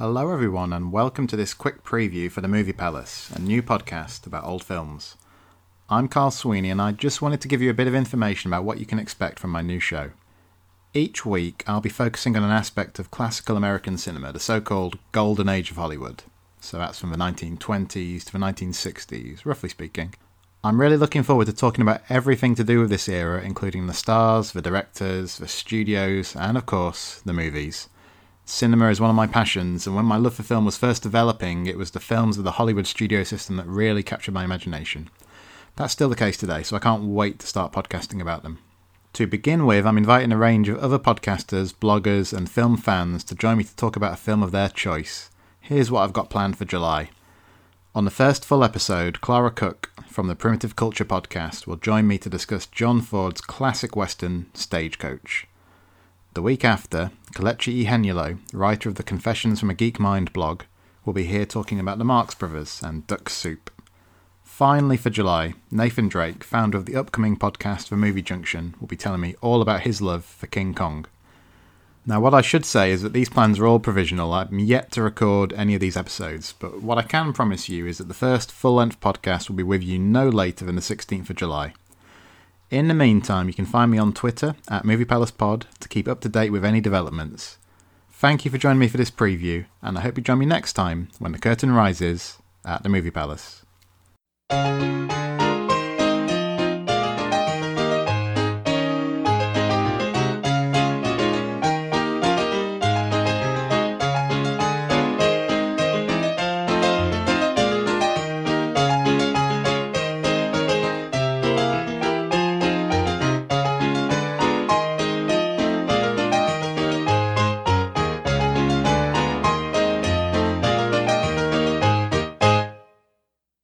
Hello everyone and welcome to this quick preview for The Movie Palace, a new podcast about old films. I'm Carl Sweeney and I just wanted to give you a bit of information about what you can expect from my new show. Each week I'll be focusing on an aspect of classical American cinema, the so-called Golden Age of Hollywood. So that's from the 1920s to the 1960s, roughly speaking. I'm really looking forward to talking about everything to do with this era, including the stars, the directors, the studios, and of course, the movies. Cinema is one of my passions, and when my love for film was first developing, it was the films of the Hollywood studio system that really captured my imagination. That's still the case today, so I can't wait to start podcasting about them. To begin with, I'm inviting a range of other podcasters, bloggers, and film fans to join me to talk about a film of their choice. Here's what I've got planned for July. On the first full episode, Clara Cook from the Primitive Culture podcast will join me to discuss John Ford's classic western, Stagecoach. The week after, Kelechi Ihenyulo, writer of the Confessions from a Geek Mind blog, will be here talking about the Marx Brothers and Duck Soup. Finally for July, Nathan Drake, founder of the upcoming podcast for Movie Junction, will be telling me all about his love for King Kong. Now what I should say is that these plans are all provisional. I'm yet to record any of these episodes, but what I can promise you is that the first full-length podcast will be with you no later than the 16th of July. In the meantime, you can find me on Twitter at MoviePalacePod to keep up to date with any developments. Thank you for joining me for this preview, and I hope you join me next time when the curtain rises at the Movie Palace.